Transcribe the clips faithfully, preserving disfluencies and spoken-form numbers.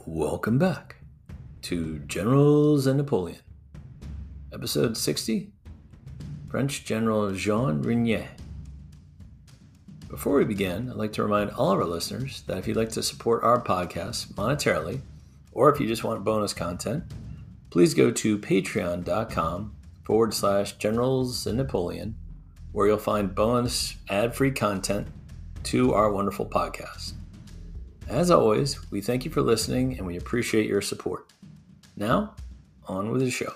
Welcome back to Generals and Napoleon, episode sixty, French General Jean Renier. Before we begin, I'd like to remind all of our listeners that if you'd like to support our podcast monetarily, or if you just want bonus content, please go to patreon.com forward slash Generals and Napoleon, where you'll find bonus ad-free content to our wonderful podcast. As always, we thank you for listening and we appreciate your support. Now, on with the show.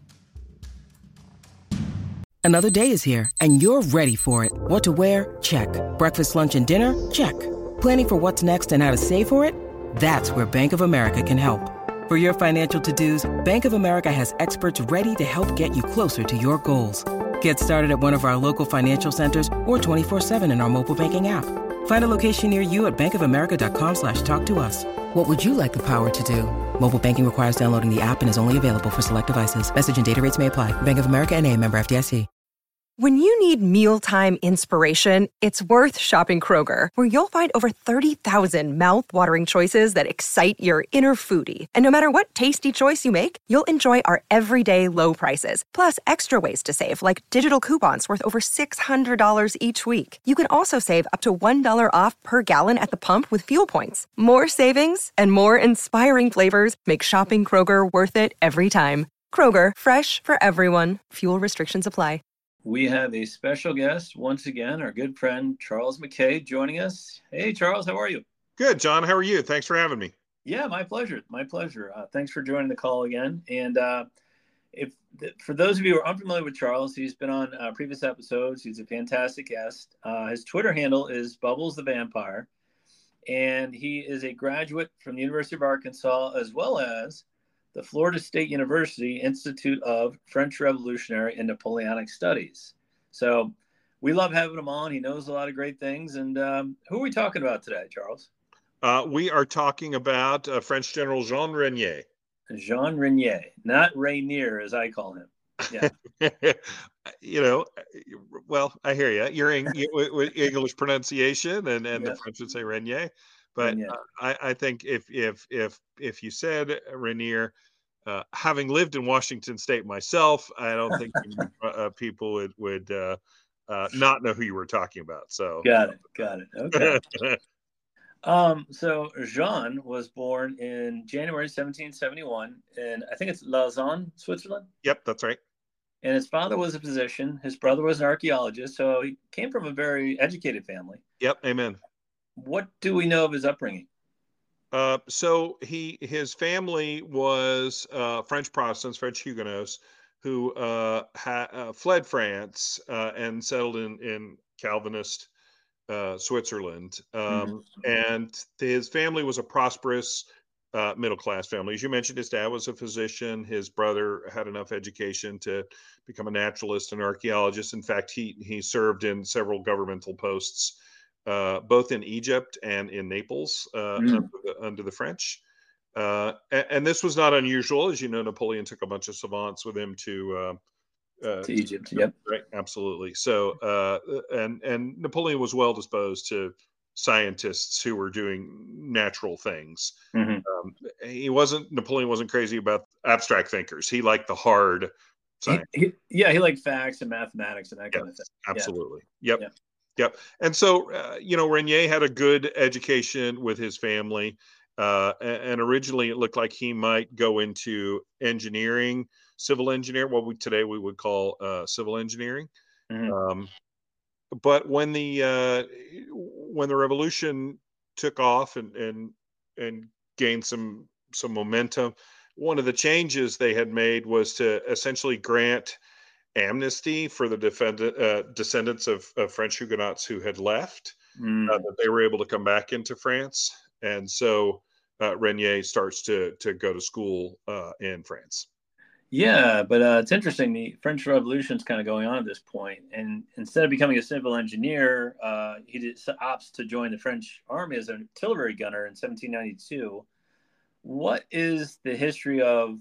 Another day is here and you're ready for it. What to wear? Check. Breakfast, lunch, and dinner? Check. Planning for what's next and how to save for it? That's where Bank of America can help. For your financial to-dos, Bank of America has experts ready to help get you closer to your goals. Get started at one of our local financial centers or twenty-four seven in our mobile banking app. Find a location near you at bankofamerica.com slash talk to us. What would you like the power to do? Mobile banking requires downloading the app and is only available for select devices. Message and data rates may apply. Bank of America N A, member F D I C. When you need mealtime inspiration, it's worth shopping Kroger, where you'll find over thirty thousand mouth-watering choices that excite your inner foodie. And no matter what tasty choice you make, you'll enjoy our everyday low prices, plus extra ways to save, like digital coupons worth over six hundred dollars each week. You can also save up to one dollar off per gallon at the pump with fuel points. More savings and more inspiring flavors make shopping Kroger worth it every time. Kroger, fresh for everyone. Fuel restrictions apply. We have a special guest once again, our good friend Charles McKay joining us. Hey, Charles, how are you? Good, John. How are you? Thanks for having me. Yeah, my pleasure. My pleasure. Uh, thanks for joining the call again. And uh, if for those of you who are unfamiliar with Charles, he's been on uh, previous episodes. He's a fantastic guest. Uh, his Twitter handle is Bubbles the Vampire, and he is a graduate from the University of Arkansas, as well as the Florida State University Institute of French Revolutionary and Napoleonic Studies. So we love having him on. He knows a lot of great things. And um, who are we talking about today, Charles? Uh, we are talking about uh, French General Jean Renier. Jean Renier, not Rainier, as I call him. Yeah. you know, well, I hear you. You're in English pronunciation, and, and yeah. The French would say Renier. But uh, I, I think if if if if you said Renier, uh, having lived in Washington State myself, I don't think uh, people would would uh, uh, not know who you were talking about. So got it, got it. Okay. um. So Jean was born in January seventeen seventy-one, and I think it's Lausanne, Switzerland. Yep, that's right. And his father was a physician. His brother was an archaeologist. So he came from a very educated family. Yep. Amen. What do we know of his upbringing? Uh, so he his family was uh, French Protestants, French Huguenots, who uh, ha- uh, fled France uh, and settled in in Calvinist uh, Switzerland. Um, mm-hmm. And his family was a prosperous uh, middle class family. As you mentioned, his dad was a physician. His brother had enough education to become a naturalist and archaeologist. In fact, he he served in several governmental posts. Uh, both in Egypt and in Naples uh, mm. under, the, under the French. Uh, and, and this was not unusual. As you know, Napoleon took a bunch of savants with him to, uh, uh, to Egypt. To, yep. Right. Absolutely. So, uh, and, and Napoleon was well disposed to scientists who were doing natural things. Mm-hmm. Um, he wasn't, Napoleon wasn't crazy about abstract thinkers. He liked the hard science. He, he, yeah. He liked facts and mathematics and that kind yes, of thing. Absolutely. Yeah. Yep. Yeah. Yep. And so, uh, you know, Renier had a good education with his family. Uh, and originally it looked like he might go into engineering, civil engineer, what we today we would call uh, civil engineering. Mm-hmm. Um, but when the uh, when the revolution took off and and and gained some some momentum, one of the changes they had made was to essentially grant amnesty for the defendant, uh, descendants of, of French Huguenots who had left, mm. uh, that they were able to come back into France. And so uh, Renier starts to to go to school uh, in France. Yeah, but uh, it's interesting. The French Revolution is kind of going on at this point. And instead of becoming a civil engineer, uh, he did, opts to join the French army as an artillery gunner in seventeen ninety-two. What is the history of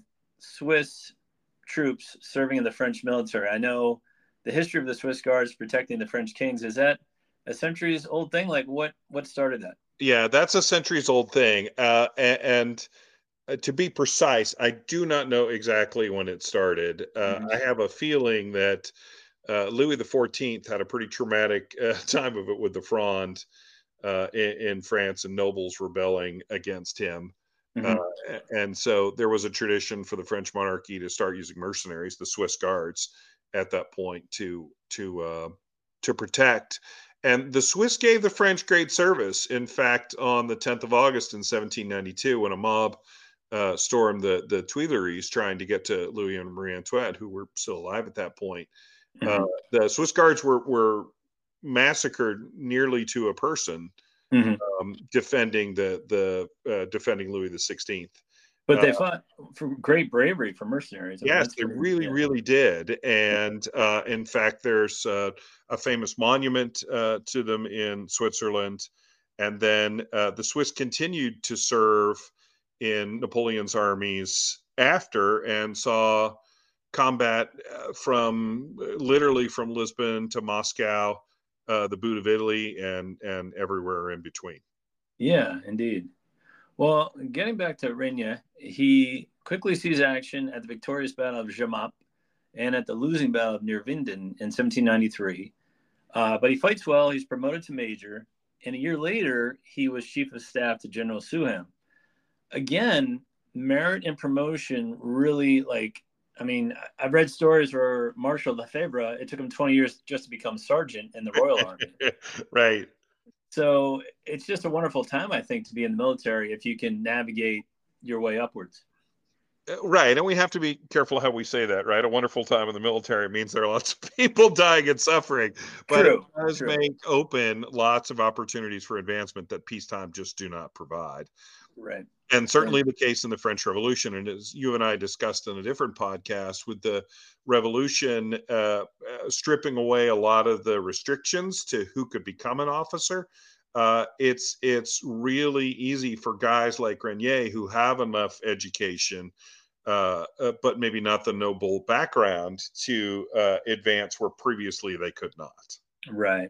Swiss troops serving in the French military? I know the history of the Swiss Guards protecting the French kings. Is that a centuries old thing? Like what, what started that? Yeah, that's a centuries old thing. Uh, and, and uh, to be precise, I do not know exactly when it started. Uh, Mhm. I have a feeling that uh, Louis the fourteenth had a pretty traumatic uh, time of it with the Fronde uh, in, in France and nobles rebelling against him. Uh, Mhm. and so there was a tradition for the French monarchy to start using mercenaries, the Swiss guards, at that point to to uh, to protect. And the Swiss gave the French great service. In fact, on the tenth of August in seventeen ninety-two, when a mob uh, stormed the the Tuileries trying to get to Louis and Marie Antoinette, who were still alive at that point, uh, Mhm. the Swiss guards were were massacred nearly to a person, Mhm. um, defending the the uh, defending Louis the sixteenth. But Uh, they fought for great bravery for mercenaries. I mean, yes, that's they pretty. really, Yeah. really did. And uh, in fact, there's uh, a famous monument uh, to them in Switzerland. And then uh, the Swiss continued to serve in Napoleon's armies after and saw combat uh, from uh, literally from Lisbon to Moscow, uh, the boot of Italy, and and everywhere in between. Yeah, indeed. Well, getting back to Reynier, he quickly sees action at the victorious Battle of Jemappes and at the losing Battle of Neerwinden in seventeen ninety-three. Uh, but he fights well. He's promoted to major, and a year later, he was chief of staff to General Souham. Again, merit and promotion really like. I mean, I've read stories where Marshal Lefebvre, it took him twenty years just to become sergeant in the Royal Army. Right. So it's just a wonderful time, I think, to be in the military if you can navigate your way upwards. Uh, Right, and we have to be careful how we say that, right? A wonderful time in the military means there are lots of people dying and suffering, but it True, does true. make open lots of opportunities for advancement that peacetime just do not provide. Right. And And certainly the case in the French Revolution, and as you and I discussed in a different podcast, with the revolution uh, uh, stripping away a lot of the restrictions to who could become an officer, uh, it's it's really easy for guys like Reynier who have enough education, uh, uh, but maybe not the noble background, to uh, advance where previously they could not. right.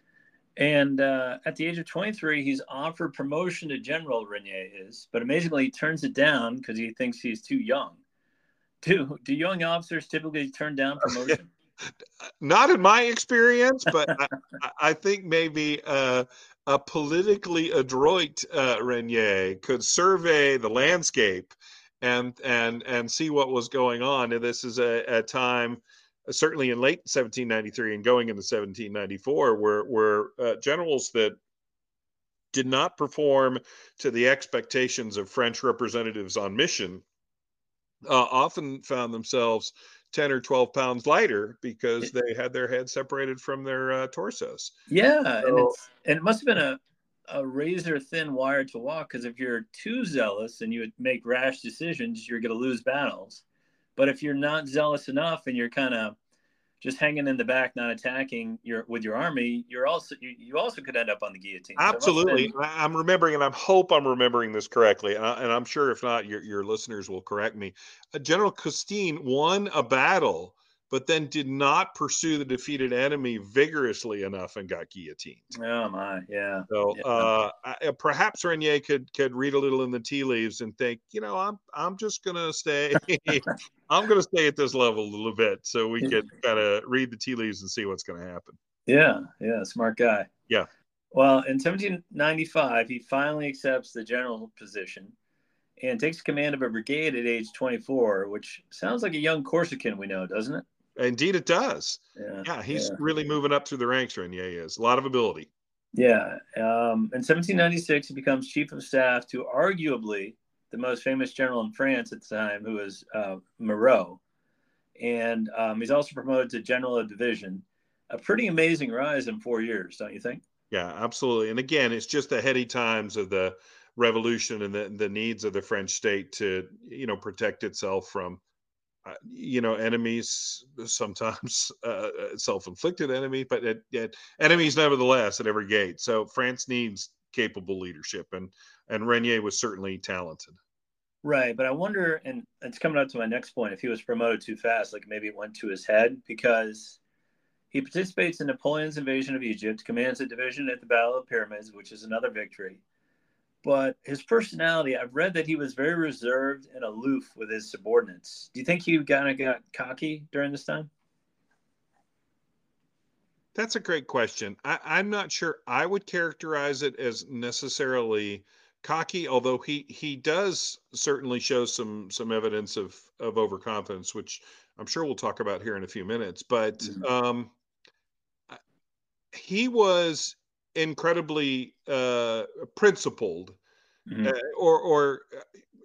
And uh, at the age of twenty-three, he's offered promotion to general, Reynier is, but amazingly, he turns it down because he thinks he's too young. Do, do young officers typically turn down promotion? Not in my experience, but I, I think maybe uh, a politically adroit uh, Reynier could survey the landscape and and and see what was going on. And this is a, a time, certainly in late seventeen ninety-three and going into seventeen ninety-four, where where uh, generals that did not perform to the expectations of French representatives on mission uh, often found themselves ten or twelve pounds lighter because they had their heads separated from their uh, torsos. Yeah, and So it's and it must have been a a razor thin wire to walk because if you're too zealous and you would make rash decisions, you're going to lose battles. But if you're not zealous enough and you're kind of just hanging in the back, not attacking your with your army, you're also you, you also could end up on the guillotine. So it must have absolutely, been I- I'm remembering, and I hope I'm remembering this correctly, and, I, and I'm sure if not, your your listeners will correct me. Uh, General Custine won a battle, but then did not pursue the defeated enemy vigorously enough and got guillotined. oh my yeah So yeah uh, I, perhaps Reynier could could read a little in the tea leaves and think, you know, I'm I'm just gonna stay. I'm gonna stay at this level a little bit so we can kind of read the tea leaves and see what's going to happen. yeah yeah smart guy. Yeah. Well, in seventeen ninety-five, he finally accepts the general position and takes command of a brigade at age twenty-four, which sounds like a young Corsican we know, doesn't it? Indeed, it does. Yeah, Yeah, he's yeah, really moving up through the ranks, Reynier is. A lot of ability. yeah. Um, in seventeen ninety-six, he becomes chief of staff to arguably the most famous general in France at the time, who was uh, Moreau. And um, he's also promoted to general of division. A pretty amazing rise in four years, don't you think? Yeah, absolutely. And again, it's just the heady times of the revolution and the, the needs of the French state to, you know, protect itself from, uh, you know, enemies, sometimes uh, self-inflicted enemies, but it, it, enemies nevertheless at every gate. So France needs capable leadership, and and Reynier was certainly talented. Right, but I wonder, and it's coming up to my next point, if he was promoted too fast, like maybe it went to his head, because he participates in Napoleon's invasion of Egypt, commands a division at the Battle of the Pyramids, which is another victory. but his personality, I've read that he was very reserved and aloof with his subordinates. Do you think he kind of got cocky during this time? That's a great question. I, I'm not sure I would characterize it as necessarily cocky, although he he does certainly show some some evidence of of overconfidence, which I'm sure we'll talk about here in a few minutes. But Mhm. um, he was incredibly uh, principled, uh, Mhm. or or uh,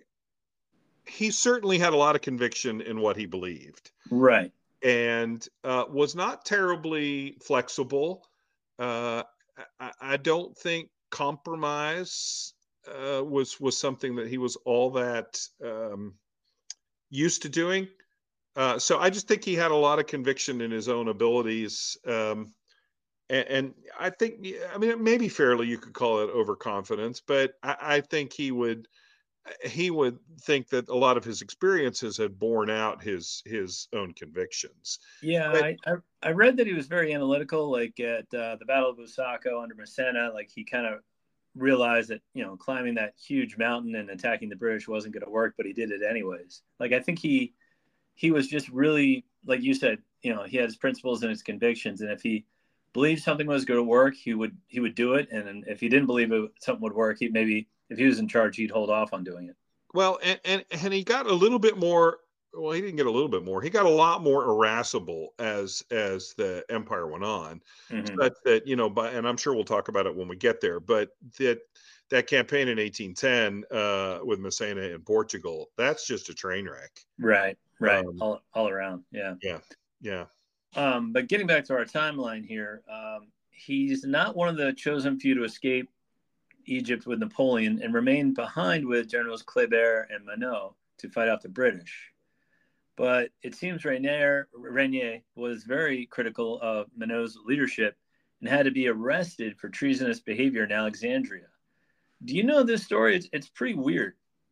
he certainly had a lot of conviction in what he believed, Right. and uh, was not terribly flexible. Uh, I, I don't think compromise uh, was was something that he was all that um, used to doing. Uh, so I just think he had a lot of conviction in his own abilities. Um, and, and I think, yeah, I mean, maybe fairly you could call it overconfidence, but I, I think he would he would think that a lot of his experiences had borne out his his own convictions. Yeah, But I, I I read that he was very analytical. Like at uh, the Battle of Busaco under Massena, like he kind of realized that you know climbing that huge mountain and attacking the British wasn't going to work, but he did it anyways. Like I think he he was just really, like you said, you know, he had his principles and his convictions, and if he believed something was going to work, he would he would do it, and if he didn't believe it, something would work, he maybe if he was in charge, he'd hold off on doing it. well, and, and and he got a little bit more. Well, he didn't get a little bit more. He got a lot more irascible as as the empire went on, Mm-hmm. such that you know. By and I'm sure we'll talk about it when we get there. But that that campaign in eighteen ten uh, with Massena in Portugal, that's just a train wreck. Right, right, Um, all all around, yeah. yeah, yeah. Um, but getting back to our timeline here, um, he's not one of the chosen few to escape Egypt with Napoleon and remain behind with Generals Kleber and Manot to fight off the British. But it seems Renier, Renier was very critical of Manot's leadership and had to be arrested for treasonous behavior in Alexandria. Do you know this story? It's, it's pretty weird.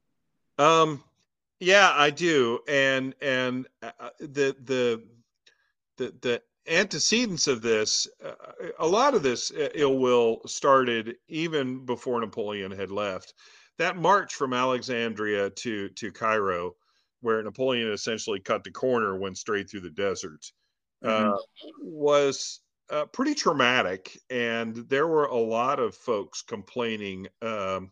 Um, yeah, I do. And and uh, uh, the the the the antecedents of this, uh, a lot of this uh, ill will started even before Napoleon had left. That march from Alexandria to to Cairo, where Napoleon essentially cut the corner, went straight through the desert, uh, Mm-hmm. was uh, pretty traumatic, and there were a lot of folks complaining. Um,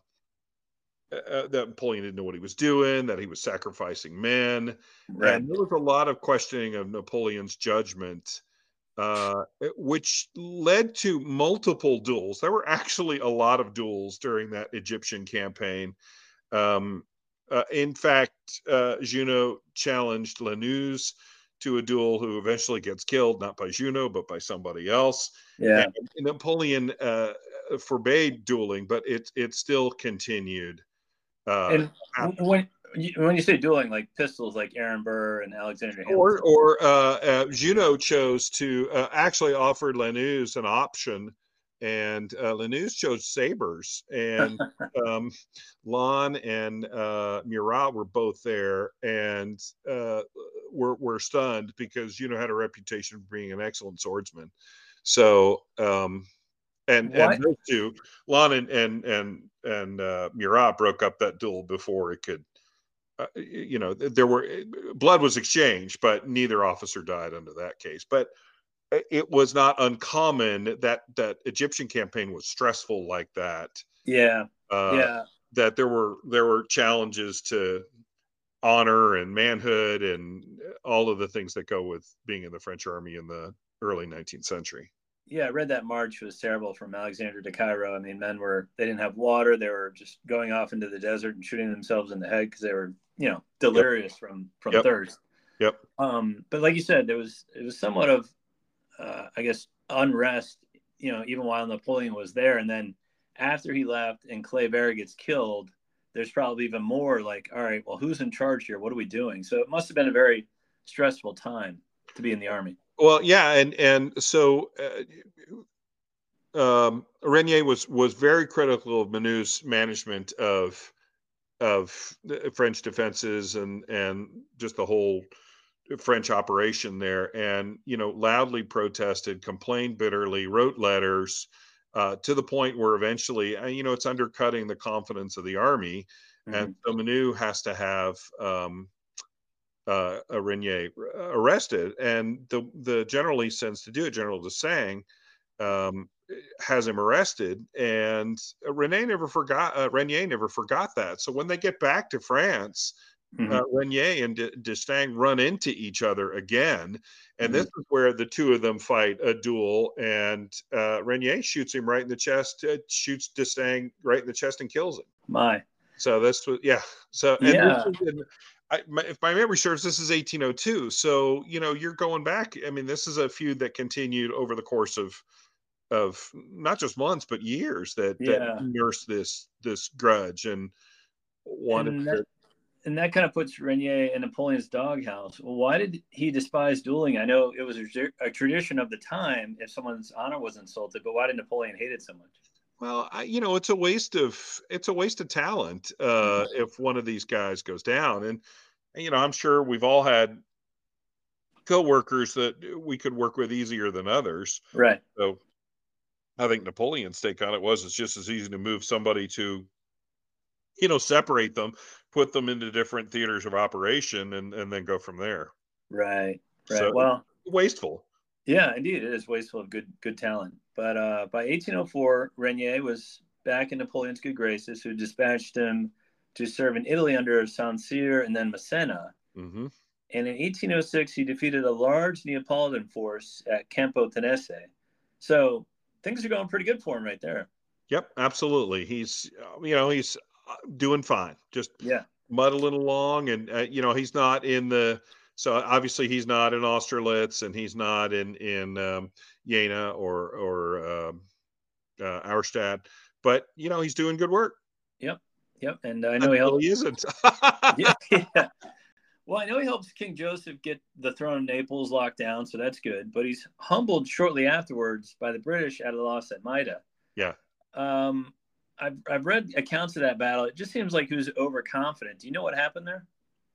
uh, that Napoleon didn't know what he was doing, that he was sacrificing men, Right. and there was a lot of questioning of Napoleon's judgment, uh, which led to multiple duels. There were actually a lot of duels during that Egyptian campaign. Um, uh, in fact, uh, Junot challenged Lanuse to a duel, who eventually gets killed, not by Junot, but by somebody else. And Yeah. Napoleon uh, forbade dueling, but it it still continued. Uh, And when when you say dueling, like pistols, like Aaron Burr and Alexander or Hamilton. or uh, uh, Junot chose to uh, actually offered Lanuse an option, and uh, Lanuse chose sabers, and um, Lon and uh, Murat were both there, and uh, were were stunned because Junot had a reputation for being an excellent swordsman. So um, and and What? those two, Lon and and and and uh, Murat, broke up that duel before it could. Uh, you know, there were blood was exchanged, but neither officer died under that case. But it was not uncommon that that Egyptian campaign was stressful like that. Yeah. Uh, Yeah. that there were there were challenges to honor and manhood and all of the things that go with being in the French army in the early nineteenth century. Yeah, I read that march was terrible from Alexandria to Cairo. I mean, men were they didn't have water. They were just going off into the desert and shooting themselves in the head because they were, you know, Yep. delirious from from Yep. thirst. Yep. Um, but like you said, there was it was somewhat of, uh, I guess, unrest. You know, even while Napoleon was there, and then after he left and Kleber gets killed, there's probably even more like, all right, well, who's in charge here? What are we doing? So it must have been a very stressful time to be in the army. Well, yeah, and and so uh, um, Renier was was very critical of Manut's management of of the French defenses and and just the whole French operation there, and you know, loudly protested, complained bitterly, wrote letters, uh, to the point where eventually, uh, you know, it's undercutting the confidence of the army. Mm-hmm. And so Manu has to have um, uh, uh, Renier arrested. And the, the general he sends to do it, General Desang, um, has him arrested. And Renier never forgot, uh, Renier never forgot that. So when they get back to France, Mm-hmm. uh, Renier and D'Estaing run into each other again. And Mm-hmm. this is where the two of them fight a duel. And uh, Renier shoots him right in the chest, uh, shoots D'Estaing right in the chest and kills him. My. So that's what, yeah. So, and this Yeah. is in, I, my, if my memory serves, this is eighteen oh two. So, you know, you're going back. I mean, this is a feud that continued over the course of, of not just months, but years that, that Yeah. nursed this, this grudge and wanted And to. that, and that kind of puts Renier in Napoleon's doghouse. Well, why did he despise dueling? I know it was a, a tradition of the time if someone's honor was insulted, but why did Napoleon hate it so much? Well, I, you know, it's a waste of it's a waste of talent uh, if one of these guys goes down. And you know, I'm sure we've all had coworkers that we could work with easier than others. Right. So I think Napoleon's take on it was it's just as easy to move somebody to, you know, separate them, put them into different theaters of operation, and and then go from there. Right. Right. So Well, wasteful. yeah, indeed, it is wasteful of good good talent. But uh, by eighteen oh four, Renier was back in Napoleon's good graces, who dispatched him to serve in Italy under Saint Cyr and then Massena. Mm-hmm. And in eighteen oh six, he defeated a large Neapolitan force at Campo Tenese. So things are going pretty good for him right there. Yep, absolutely. He's, you know, he's doing fine. Just Yeah. muddling along, and uh, you know, he's not in the. So obviously, he's not in Austerlitz, and he's not in in um, Jena or or um, uh, Auerstadt. But you know, he's doing good work. Yep. Yep. And I know he Until helped. he isn't. yeah, yeah. Well, I know he helps King Joseph get the throne of Naples locked down, so that's good. But he's humbled shortly afterwards by the British at a loss at Maida. Yeah. Um, I've I've read accounts of that battle. It just seems like he was overconfident. Do you know what happened there?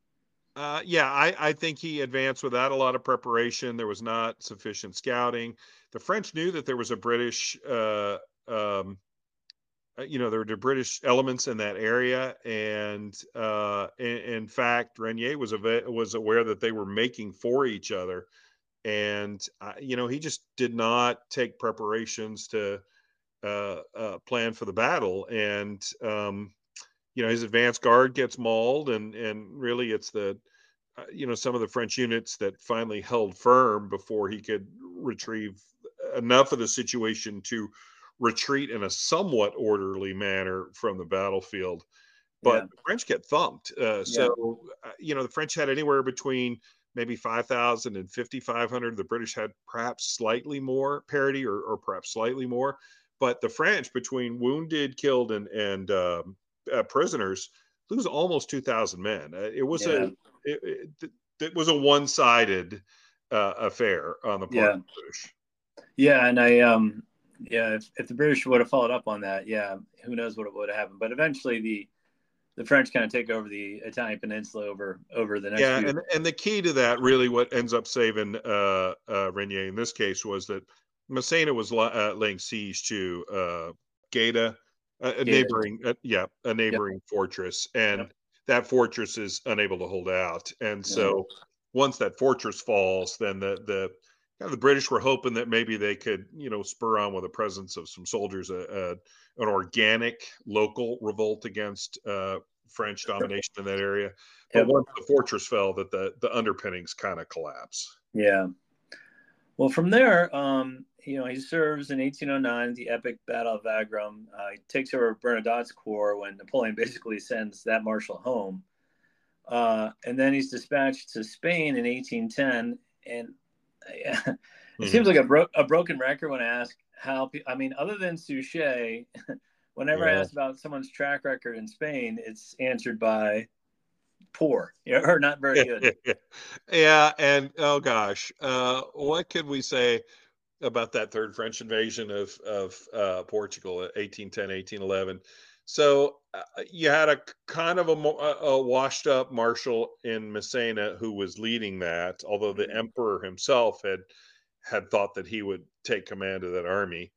Uh, yeah, I, I think he advanced without a lot of preparation. There was not sufficient scouting. The French knew that there was a British, uh, um, uh, you know, there were British elements in that area, and uh, in, in fact, Renier was ava- was aware that they were making for each other, and uh, you know, he just did not take preparations to uh, uh, plan for the battle, and um, you know, his advance guard gets mauled, and and really, it's the uh, you know, some of the French units that finally held firm before he could retrieve enough of the situation to retreat in a somewhat orderly manner from the battlefield. But Yeah. the French get thumped. Uh, Yeah. so, uh, you know, the French had anywhere between maybe five thousand and fifty-five hundred. The British had perhaps slightly more parity, or, or perhaps slightly more. But the French, between wounded, killed, and, and um, uh, prisoners, lose almost two thousand men. Uh, it was Yeah. a it, it, it was a one-sided uh, affair on the part Yeah. of the British. Yeah, and I um yeah, if, if the British would have followed up on that, yeah, who knows what would have happened. But eventually the the French kind of take over the Italian peninsula over over the next Yeah, few. and and the key to that, really, what ends up saving uh, uh, Renier in this case was that Massena was uh, laying siege to uh, Gaeta, a, a neighboring, uh, yeah, a neighboring Yep. fortress, and Yep. that fortress is unable to hold out. And Yeah. so, once that fortress falls, then the the kind of the British were hoping that maybe they could, you know, spur on with the presence of some soldiers, a, a an organic local revolt against uh, French domination in that area. But Yep. once the fortress fell, that the the underpinnings kind of collapse. Yeah. Well, from there, um, you know, he serves in eighteen oh nine, the epic Battle of Wagram. Uh, he takes over Bernadotte's corps when Napoleon basically sends that marshal home. Uh, and then he's dispatched to Spain in eighteen ten. And uh, it Mhm. seems like a, bro- a broken record when I ask how, pe- I mean, other than Suchet, whenever I Yeah. ask about someone's track record in Spain, it's answered by poor, you know, or not very good. Yeah, and oh gosh, uh, what could we say about that third French invasion of of uh, Portugal at eighteen ten, eighteen eleven? So uh, you had a kind of a, mo- a a washed up marshal in Messina who was leading that, although the Mhm. emperor himself had had thought that he would take command of that army.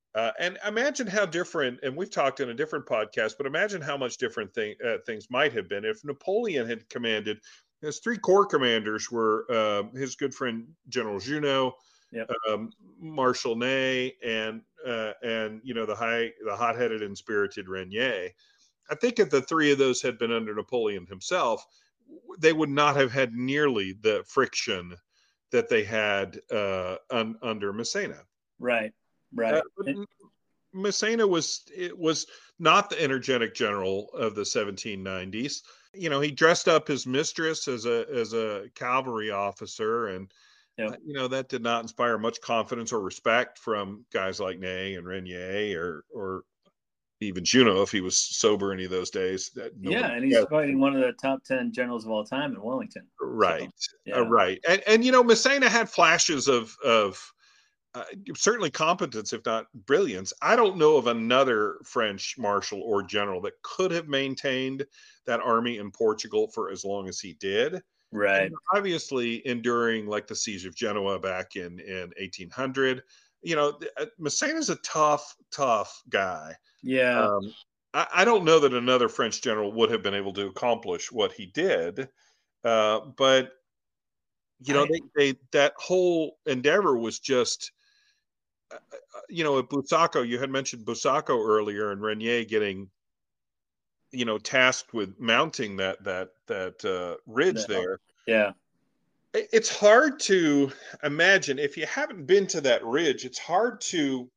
Uh, and imagine how different, and we've talked in a different podcast, but imagine how much different thing, uh, things might have been if Napoleon had commanded. His three corps commanders were uh, his good friend General Junot, Yep. um, Marshal Ney, and uh, and you know the high, the hot-headed and spirited Renier. I think if the three of those had been under Napoleon himself, they would not have had nearly the friction that they had uh, un, under Massena. Right. Right. Uh, but Massena was it was not the energetic general of the seventeen nineties. You know, he dressed up his mistress as a as a cavalry officer, and Yep. uh, you know that did not inspire much confidence or respect from guys like Ney and Renier, or or even Junot if he was sober any of those days. That Yeah, nobody and he's cared. fighting one of the top ten generals of all time in Wellington. Right, So, yeah. uh, right, and and you know Massena had flashes of of. Uh, certainly competence, if not brilliance. I don't know of another French marshal or general that could have maintained that army in Portugal for as long as he did. Right. And obviously, enduring like the siege of Genoa back in in eighteen hundred. You know, uh, Massena's a tough, tough guy. Yeah. Um, I, I don't know that another French general would have been able to accomplish what he did, uh, but you know, I- they, they that whole endeavor was just. Uh, you know, at Busaco, you had mentioned Busaco earlier, and Renier getting, you know, tasked with mounting that that that uh, ridge No. there. Yeah. It- It's hard to imagine if you haven't been to that ridge. It's hard to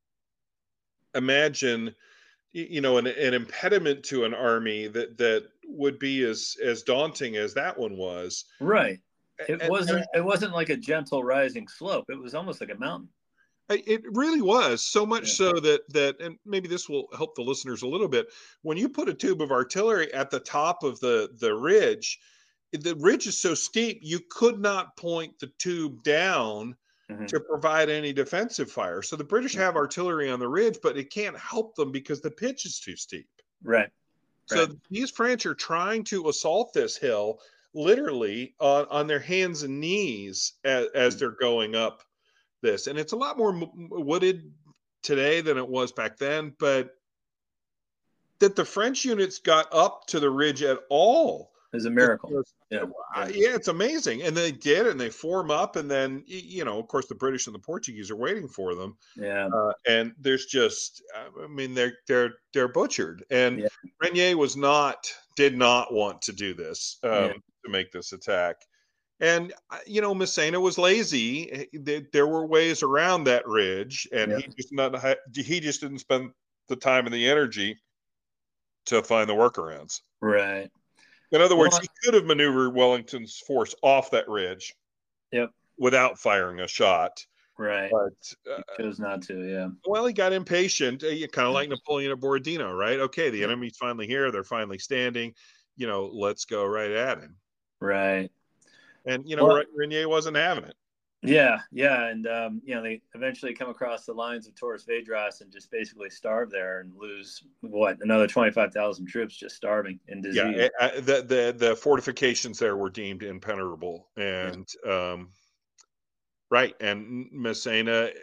imagine, y- you know, an, an impediment to an army that that would be as as daunting as that one was. Right. A- It And, wasn't. It wasn't like a gentle rising slope. It was almost like a mountain. I- It really was so much Yeah. so that that, and maybe this will help the listeners a little bit. When you put a tube of artillery at the top of the the ridge, the ridge is so steep you could not point the tube down Mhm. to provide any defensive fire. So the British have artillery on the ridge, but it can't help them because the pitch is too steep. Right. So Right. these French are trying to assault this hill literally on, on their hands and knees as, as they're going up this, and it's a lot more m- wooded today than it was back then, but that the French units got up to the ridge at all It was a is miracle. just- Yeah. uh, yeah, it's amazing. And they did, and they form up, and then y- you know, of course, the British and the Portuguese are waiting for them, Yeah. uh, and there's just, I mean, they're they're they're butchered. And Yeah. Renier was not did not want to do this, um, Yeah. to make this attack. And uh, you know, Massena was lazy. H- There, there were ways around that ridge, and Yeah. he just not ha- he just didn't spend the time and the energy to find the workarounds. Right. In other words, Well, he could have maneuvered Wellington's force off that ridge Yep. without firing a shot, Right. but uh, Chose not to. Yeah. well, he got impatient, uh, kind of like Napoleon at Borodino, right? Okay, the enemy's finally here; they're finally standing. You know, let's go right at him. Right. And you know, Well- Re- Renier wasn't having it. Yeah, yeah, and um, you know they eventually come across the lines of Torres Vedras and just basically starve there and lose what another twenty five thousand troops just starving in disease. Yeah, uh, uh, the the the fortifications there were deemed impenetrable, and um, right, and Massena,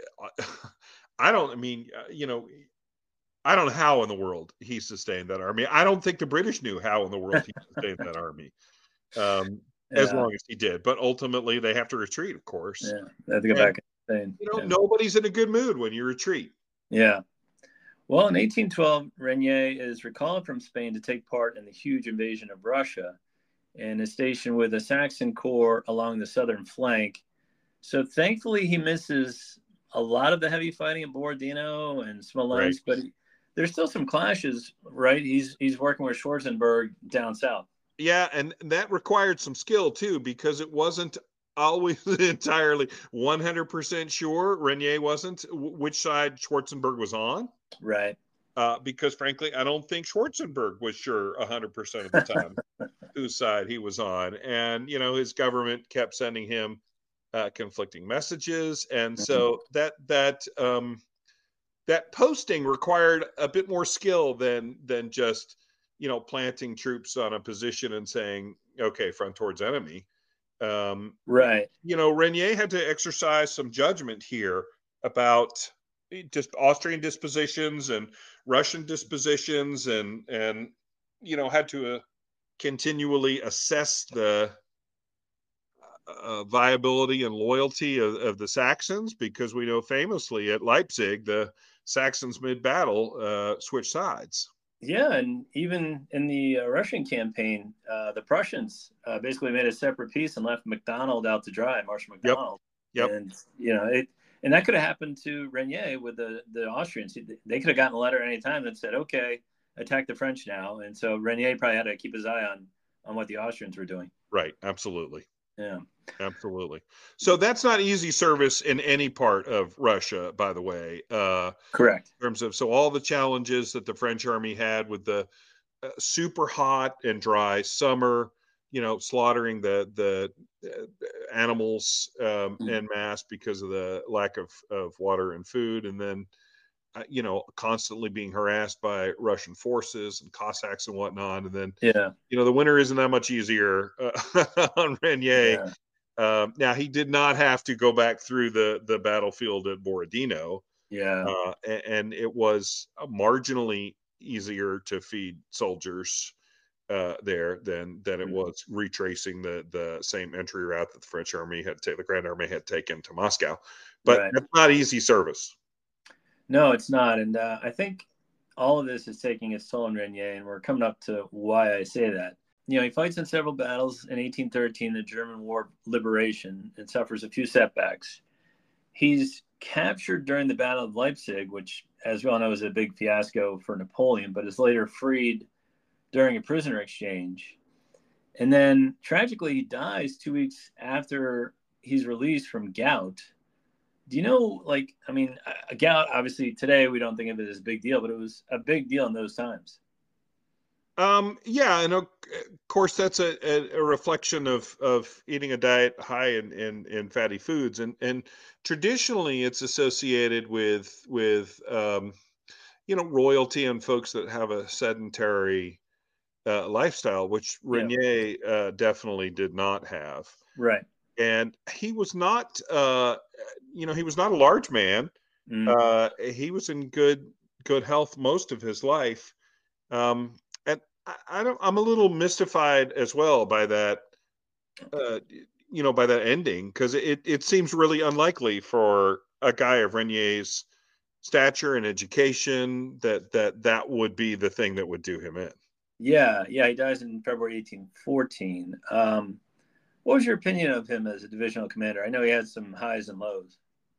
I don't, I mean, uh, you know, I don't know how in the world he sustained that army. I don't think the British knew how in the world he sustained that army, um, as Yeah. long as he did. But ultimately, they have to retreat, of course. Yeah, they have to go And, back and Spain. You know, yeah. nobody's in a good mood when you retreat. Yeah. Well, in eighteen twelve, Renier is recalled from Spain to take part in the huge invasion of Russia and is stationed with the Saxon Corps along the southern flank. So thankfully, he misses a lot of the heavy fighting at Borodino and Smolensk, Right. but he, there's still some clashes, right? He's he's working with Schwarzenberg down south. Yeah, and that required some skill too, because it wasn't always entirely one hundred percent sure. Renier wasn't w- which side Schwarzenberg was on, Right. uh, because frankly, I don't think Schwarzenberg was sure one hundred percent of the time whose side he was on. And, you know, his government kept sending him uh, conflicting messages. And so that, that, um, that posting required a bit more skill than, than just, you know, planting troops on a position and saying, okay, front towards enemy. Um, Right. you know, Renier had to exercise some judgment here about just Austrian dispositions and Russian dispositions, and and you know had to uh, continually assess the uh, viability and loyalty of, of the Saxons, because we know famously at Leipzig the Saxons mid-battle uh, switched sides. Yeah, and even in the uh, Russian campaign, uh, the Prussians uh, basically made a separate peace and left MacDonald out to dry, Marshal MacDonald. Yep. Yep. And you know it, and that could have happened to Renier with the the Austrians. They could have gotten a letter any time that said, "Okay, attack the French now." And so Renier probably had to keep his eye on on what the Austrians were doing. Right. Absolutely. Yeah. Absolutely. So that's not easy service in any part of Russia, by the way. Uh, Correct. In terms of, so all the challenges that the French army had with the uh, super hot and dry summer, you know, slaughtering the the uh, animals um, Mm. en masse because of the lack of, of water and food, and then, uh, you know, constantly being harassed by Russian forces and Cossacks and whatnot. And then, Yeah. you know, the winter isn't that much easier uh, on Renier. Yeah. Um, now, he did not have to go back through the the battlefield at Borodino, Yeah. uh, and, and it was marginally easier to feed soldiers uh, there than than it Mhm. was retracing the the same entry route that the French army had taken, the Grand Army had taken to Moscow. But Right. that's not easy service. No, it's not. And uh, I think all of this is taking its toll on Renier, and we're coming up to why I say that. You know, he fights in several battles in eighteen thirteen, the German War of Liberation, and suffers a few setbacks. He's captured during the Battle of Leipzig, which, as we all know, was a big fiasco for Napoleon, but is later freed during a prisoner exchange. And then, tragically, he dies two weeks after he's released from gout. Do you know, like, I mean, a gout, obviously, today we don't think of it as a big deal, but it was a big deal in those times. Um, yeah, and of course that's a, a, a reflection of of eating a diet high in, in, in fatty foods, and and traditionally it's associated with with um, you know royalty and folks that have a sedentary uh, lifestyle, which Yeah. Renier uh, definitely did not have, Right. and he was not uh, you know he was not a large man. Mm. Uh, he was in good good health most of his life. Um, and I, I don't, I'm a little mystified as well by that, uh, you know, by that ending, because it, it seems really unlikely for a guy of Renier's stature and education that that that would be the thing that would do him in. Yeah. Yeah. He dies in February eighteen fourteen. Um, what was your opinion of him as a divisional commander? I know he had some highs and lows.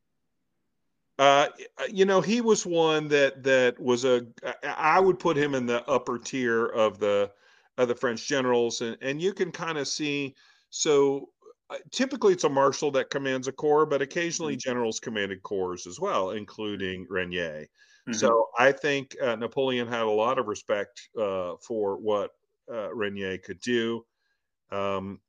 Uh, you know, he was one that that was a. I would put him in the upper tier of the of the French generals, and and you can kind of see. So uh, typically, it's a marshal that commands a corps, but occasionally Mhm. generals commanded corps as well, including Renier. Mhm. So I think uh, Napoleon had a lot of respect uh, for what uh, Renier could do. Um,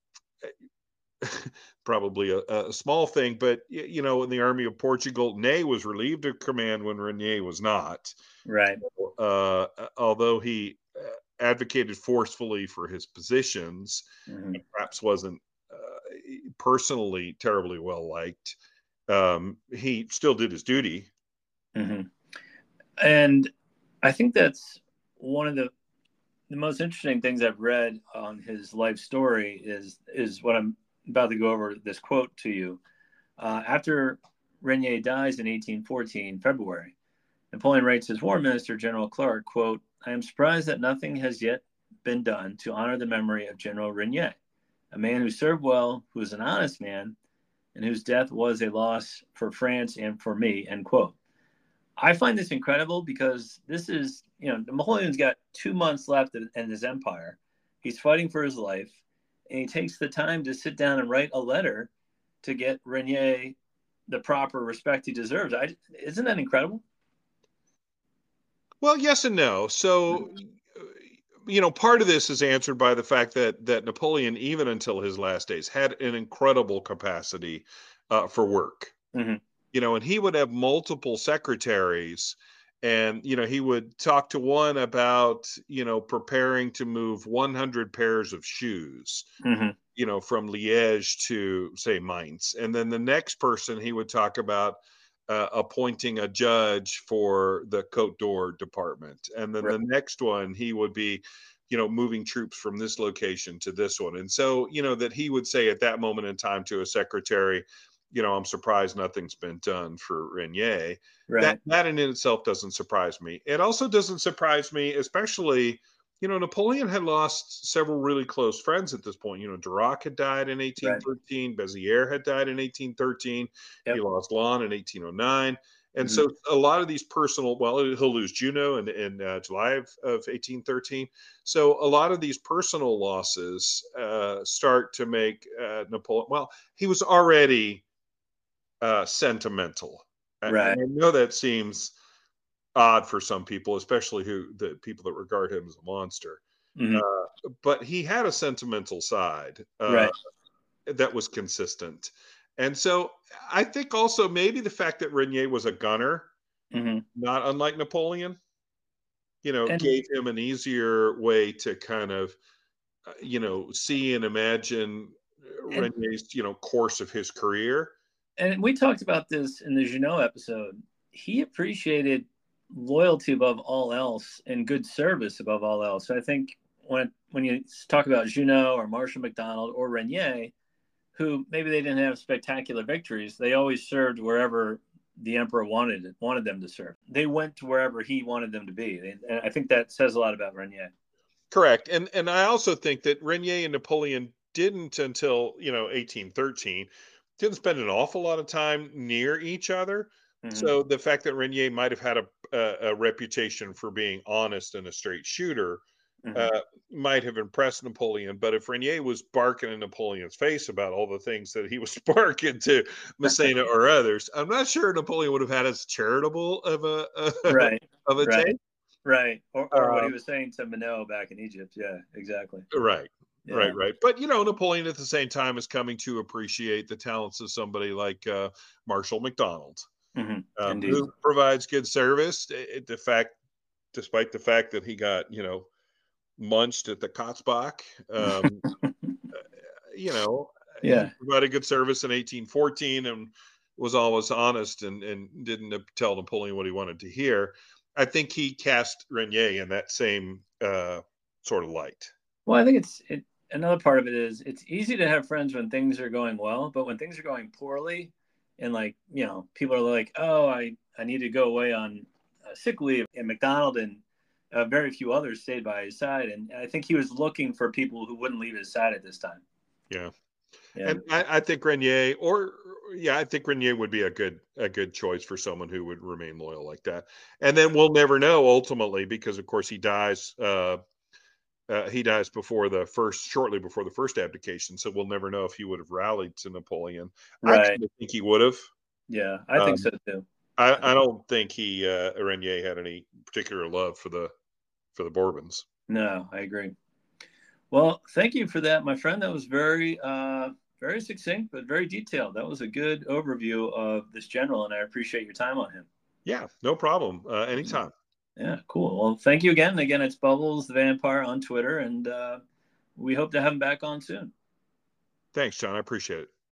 Probably a, a small thing, but you know, in the army of Portugal, Ney was relieved of command when Renier was not. Right. Uh, although he uh, advocated forcefully for his positions, Mhm. and perhaps wasn't uh, personally terribly well liked, um, he still did his duty. Mhm. And I think that's one of the the most interesting things I've read on his life story is is what I'm about to go over this quote to you. Uh, after Renier dies in eighteen fourteen, February, Napoleon writes his war minister, General Clark, quote, "I am surprised that nothing has yet been done to honor the memory of General Renier, a man who served well, who was an honest man, and whose death was a loss for France and for me," end quote. I find this incredible because this is, you know, Napoleon's got two months left in, in his empire. He's fighting for his life, and he takes the time to sit down and write a letter to get Renier the proper respect he deserves. I, isn't that incredible? Well, yes and no. So, you know, part of this is answered by the fact that that Napoleon, even until his last days, had an incredible capacity uh, for work. Mm-hmm. You know, and he would have multiple secretaries, and you know, he would talk to one about you know preparing to move one hundred pairs of shoes, Mm-hmm. you know, from Liège to say Mainz, and then the next person he would talk about uh, appointing a judge for the Côte d'Or department. And then Right. the next one, he would be, you know, moving troops from this location to this one. And so, you know, that he would say at that moment in time to a secretary, you know, I'm surprised nothing's been done for Renier. Right. That that in itself doesn't surprise me. It also doesn't surprise me, especially, you know, Napoleon had lost several really close friends at this point. You know, Dirac had died in eighteen thirteen, right. Béziers had died in eighteen thirteen. Yep. He lost Laon in eighteen oh nine. And mm-hmm. so a lot of these personal, well, he'll lose Junot in, in uh, July of, of eighteen thirteen. So a lot of these personal losses uh, start to make uh, Napoleon, well, he was already uh, sentimental. Right. And I know that seems odd for some people, especially who the people that regard him as a monster. Mm-hmm. Uh, but he had a sentimental side uh, right. that was consistent. And so I think also maybe the fact that Renier was a gunner, mm-hmm. not unlike Napoleon, you know, and, gave him an easier way to kind of, uh, you know, see and imagine and, Renier's, you know, course of his career. And we talked about this in the Junot episode. He appreciated loyalty above all else and good service above all else. So I think when when you talk about Junot or Marshal MacDonald or Renier, who maybe they didn't have spectacular victories, they always served wherever the emperor wanted wanted them to serve. They went to wherever he wanted them to be. And I think that says a lot about Renier. Correct. And and I also think that Renier and Napoleon didn't until, you know, eighteen thirteen, didn't spend an awful lot of time near each other. Mm-hmm. So the fact that Renier might have had a, a, a reputation for being honest and a straight shooter mm-hmm. uh, might have impressed Napoleon. But if Renier was barking in Napoleon's face about all the things that he was barking to Massena or others, I'm not sure Napoleon would have had as charitable of a, a right. of a right. take. Right. Or, or um, what he was saying to Minot back in Egypt. Yeah, exactly. Right. Yeah. Right, right. But, you know, Napoleon at the same time is coming to appreciate the talents of somebody like uh, Marshal MacDonald. Mm-hmm. Um, who provides good service. It, the fact, despite the fact that he got, you know, munched at the Kotzbach, um, you know, yeah, he provided good service in eighteen fourteen and was always honest and, and didn't tell Napoleon what he wanted to hear. I think he cast Renier in that same uh, sort of light. Well, I think it's it, another part of it is it's easy to have friends when things are going well, but when things are going poorly, and like, you know, people are like, oh, I, I need to go away on uh, sick leave. And MacDonald and uh, very few others stayed by his side. And I think he was looking for people who wouldn't leave his side at this time. Yeah. yeah. And I, I think Renier or, yeah, I think Renier would be a good, a good choice for someone who would remain loyal like that. And then we'll never know ultimately, because of course he dies, uh, Uh, he dies before the first, shortly before the first abdication. So we'll never know if he would have rallied to Napoleon. Right. I kind of think he would have. Yeah, I think um, so too. I, I don't think he, uh, Renier had any particular love for the, for the Bourbons. No, I agree. Well, thank you for that, my friend. That was very, uh, very succinct, but very detailed. That was a good overview of this general, and I appreciate your time on him. Yeah, no problem. Uh, anytime. Yeah, cool. Well, thank you again. Again, it's Bubbles the Vampire on Twitter, and uh, we hope to have him back on soon. Thanks, John. I appreciate it.